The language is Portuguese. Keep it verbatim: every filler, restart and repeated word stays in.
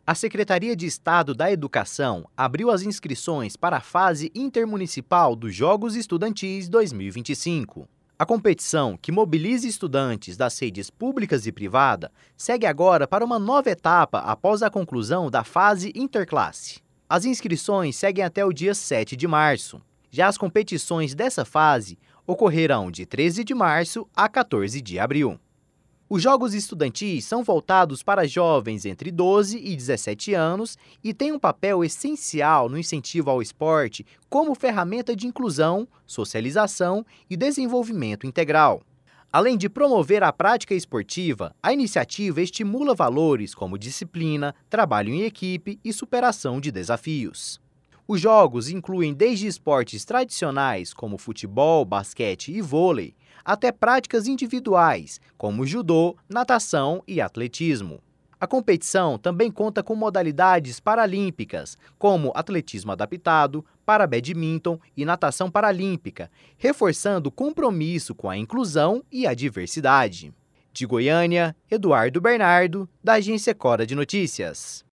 A Secretaria de Estado da Educação abriu as inscrições para a fase intermunicipal dos Jogos Estudantis dois mil e vinte e cinco. A competição, que mobiliza estudantes das redes públicas e privada, segue agora para uma nova etapa após a conclusão da fase interclasse. As inscrições seguem até o dia sete de março. Já as competições dessa fase ocorrerão de treze de março a quatorze de abril. Os Jogos Estudantis são voltados para jovens entre doze e dezessete anos e têm um papel essencial no incentivo ao esporte como ferramenta de inclusão, socialização e desenvolvimento integral. Além de promover a prática esportiva, a iniciativa estimula valores como disciplina, trabalho em equipe e superação de desafios. Os jogos incluem desde esportes tradicionais como futebol, basquete e vôlei, até práticas individuais como judô, natação e atletismo. A competição também conta com modalidades paralímpicas, como atletismo adaptado, para-badminton e natação paralímpica, reforçando o compromisso com a inclusão e a diversidade. De Goiânia, Eduardo Bernardo, da Agência Cora de Notícias.